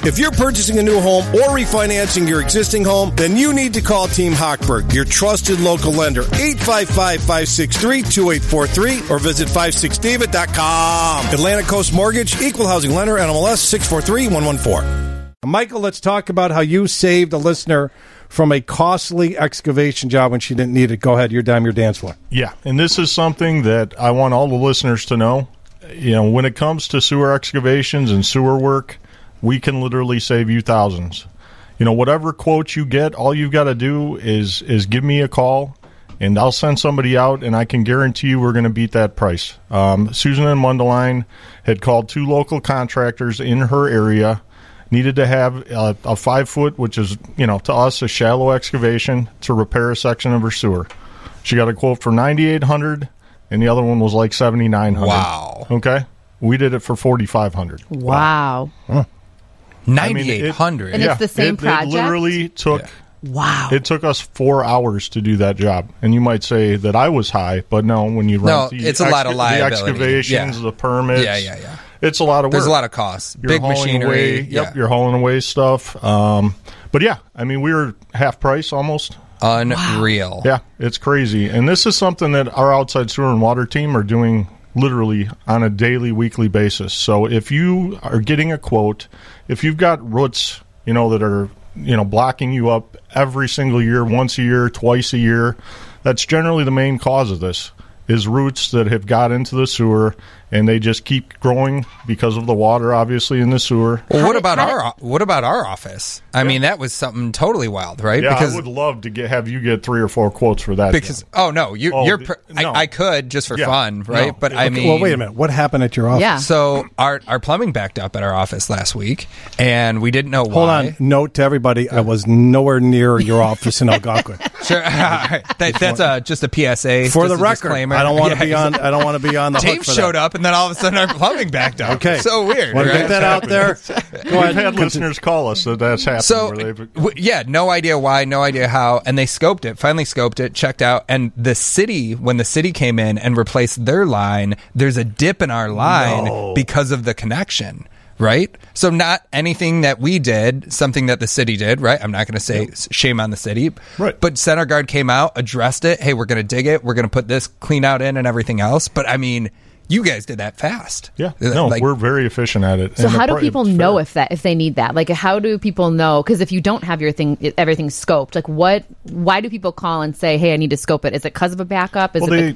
If you're purchasing a new home or refinancing your existing home, then you need to call Team Hochberg, your trusted local lender, 855-563-2843, or visit 56david.com. Atlantic Coast Mortgage, Equal Housing Lender, NMLS 643114. Michael, let's talk about how you saved a listener from a costly excavation job when she didn't need it. Go ahead, your dime, your dance floor. Yeah, and this is something that I want all the listeners to know. You know, when it comes to sewer excavations and sewer work, we can literally save you thousands. You know, whatever quote you get, all you've got to do is give me a call, and I'll send somebody out, and I can guarantee you we're going to beat that price. Susan in Mundelein had called 2 local contractors in her area, needed to have a 5-foot, which is, you know, to us, a shallow excavation to repair a section of her sewer. She got a quote for $9,800, and the other one was like $7,900. Wow. Okay? We did it for $4,500. Wow. Huh. $9,800. And it's the same project? It literally took... Yeah. Wow. It took us 4 hours to do that job. And you might say that I was high, but no, when you rent it's a lot of liability. The excavations, the permits. Yeah. It's a lot of work. There's a lot of costs. You're Big machinery. You're hauling away stuff. But yeah, I mean, we were half price almost. Unreal. Wow. Yeah, it's crazy. And this is something that our outside sewer and water team are doing literally on a daily, weekly basis. So if you are getting a quote, if you've got roots, you know, that are, you know, blocking you up every single year, once a year, twice a year, that's generally the main cause of this, is roots that have got into the sewer and they just keep growing because of the water, obviously, in the sewer. Well, what about our office? I mean, that was something totally wild, right? Yeah, because I would love to have you get 3 or 4 quotes for that. Because job. I could just for fun, right? No. But I mean, well, wait a minute. What happened at your office? Yeah. So our plumbing backed up at our office last week, and we didn't know why. Hold on. Note to everybody: I was nowhere near your office in Algonquin. Sure. That's just a PSA For the record, disclaimer. I don't want to be on. I don't want to be on the Dave hook for showed that. up, and then all of a sudden our plumbing backed up. Okay. So weird. Want to right? get that out there? Go We've had listeners call us that that's happened. So, where no idea why, no idea how, and they finally scoped it, checked out, and when the city came in and replaced their line, there's a dip in our line because of the connection, right? So not anything that we did, something that the city did, right? I'm not going to say shame on the city, right? But Center Guard came out, addressed it, hey, we're going to dig it, we're going to put this clean out in and everything else, but I mean... You guys did that fast. Yeah. No, we're very efficient at it. So how do people know if they need that? Like, how do people know? Because if you don't have everything scoped, like why do people call and say, hey, I need to scope it? Is it because of a backup?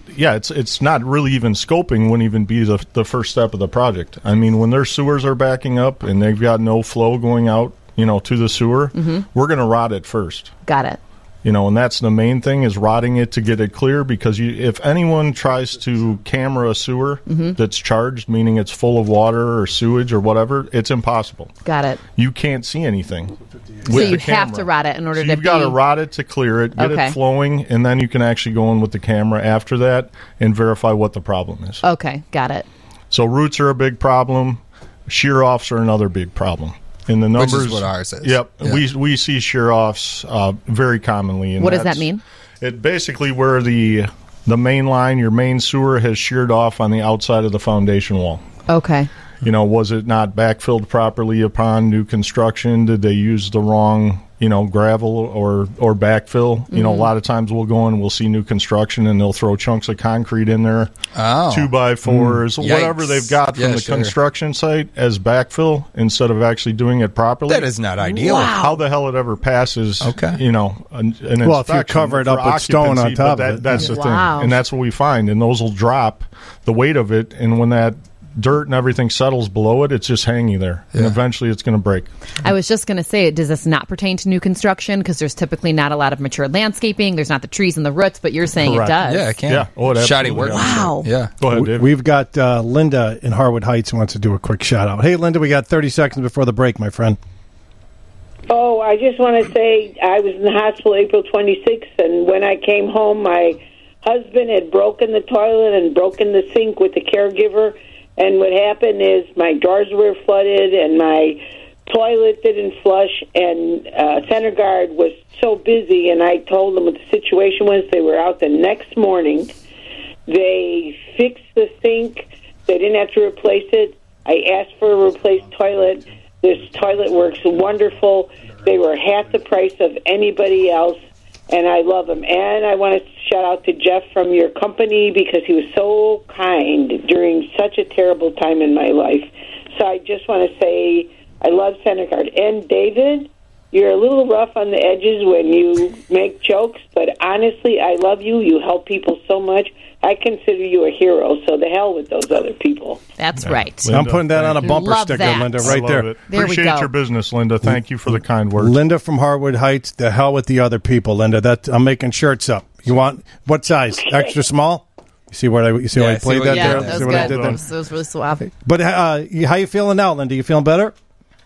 It's not really even scoping wouldn't even be the first step of the project. I mean, when their sewers are backing up and they've got no flow going out, you know, to the sewer, we're going to rot it first. Got it. You know, and that's the main thing, is rotting it to get it clear, because if anyone tries to camera a sewer that's charged, meaning it's full of water or sewage or whatever, it's impossible. Got it. You can't see anything. So you have to rot it in order to you've got to rot it to clear it, get it flowing, and then you can actually go in with the camera after that and verify what the problem is. Okay, got it. So roots are a big problem. Shear-offs are another big problem. And the numbers, which is what ours is. Yep. Yeah. We see shear-offs very commonly. And what does that mean? It basically where the main line, your main sewer, has sheared off on the outside of the foundation wall. Okay. You know, was it not backfilled properly upon new construction? Did they use the wrong, you know, gravel or backfill? You know, a lot of times we'll go in and we'll see new construction and they'll throw chunks of concrete in there, 2x4s, whatever they've got from the construction site as backfill instead of actually doing it properly. That is not ideal. Wow. How the hell it ever passes, you know, an well, if you cover it up with stone on top of it. That's the thing. And that's what we find. And those will drop the weight of it. And when that dirt and everything settles below it, it's just hanging there, and eventually it's going to break. I was just going to say, does this not pertain to new construction? Because there's typically not a lot of mature landscaping. There's not the trees and the roots, but you're saying Correct. It does. Yeah, it can. Yeah. Oh, it shoddy work. Wow. Yeah. Go ahead, Dave. We've got Linda in Harwood Heights who wants to do a quick shout out. Hey, Linda, we got 30 seconds before the break, my friend. Oh, I just want to say I was in the hospital April 26th, and when I came home, my husband had broken the toilet and broken the sink with the caregiver. And what happened is my drawers were flooded and my toilet didn't flush, and Center Guard was so busy, and I told them what the situation was. They were out the next morning. They fixed the sink. They didn't have to replace it. I asked for a replaced toilet. This toilet works wonderful. They were half the price of anybody else, and I love them. And I want to shout out to Jeff from your company because he was so kind during such a terrible time in my life. So I just want to say I love Centerguard. And David, you're a little rough on the edges when you make jokes, but honestly, I love you. You help people so much. I consider you a hero, so the hell with those other people. That's right. Linda, I'm putting that on a bumper Love sticker, that. Linda, I right love there. it. There we Appreciate go. your business, Linda. Thank you for the kind words. Linda from Harwood Heights. The hell with the other people, Linda. That I'm making shirts up. You want what size? Extra small? You see what I I played see that what you there? did Yeah, there. that was See what I good. did there? That was really suave. But how you feeling now, Linda? You feeling better?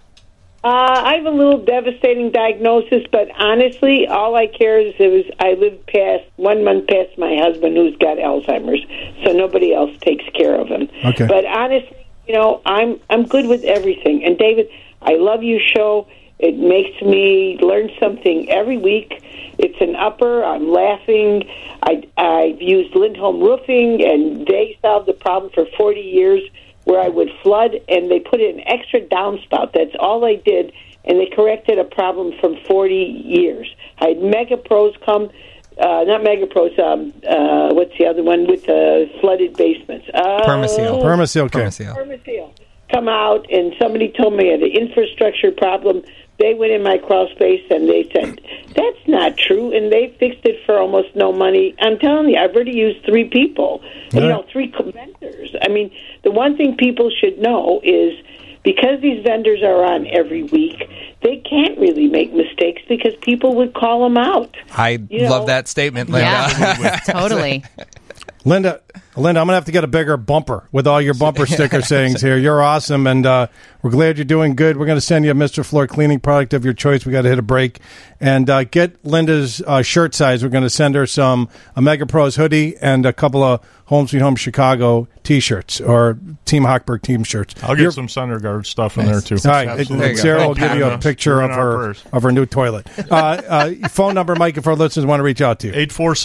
I have a little devastating diagnosis, but honestly, all I care is I live past 1 month past my husband who's got Alzheimer's, so nobody else takes care of him. Okay. But honestly, I'm good with everything. And David, I love your show. It makes me learn something every week. It's an upper. I'm laughing. I've used Lindholm Roofing, and they solved the problem for 40 years. Where I would flood, and they put in an extra downspout. That's all I did, and they corrected a problem from 40 years. I had Mega Pros come, not Mega Pros, what's the other one with the flooded basements? Permaseal. Permaseal. Okay. Permaseal. Come out, and somebody told me I had an infrastructure problem. They went in my crawl space, and they said, that's not true, and they fixed it for almost no money. I'm telling you, I've already used 3 people, Yeah. 3 vendors. I mean, the one thing people should know is because these vendors are on every week, they can't really make mistakes because people would call them out. I love that statement, Linda. Yeah, totally. Linda, I'm going to have to get a bigger bumper with all your bumper sticker sayings here. You're awesome, and we're glad you're doing good. We're going to send you a Mr. Floor cleaning product of your choice. We got to hit a break. And get Linda's shirt size. We're going to send her a Mega Pros hoodie and a couple of Home Sweet Home Chicago T-shirts or Team Hochberg team shirts. I'll get some Centerguard stuff in there, too. All right, Absolutely. Sarah will Thank give you a picture of her new toilet. Phone number, Mike, if our listeners want to reach out to you.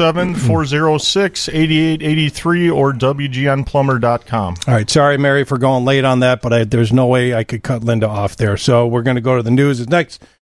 847-406-8883 or WGNplumber.com. All right, sorry, Mary, for going late on that, but there's no way I could cut Linda off there. So we're going to go to the news. Next.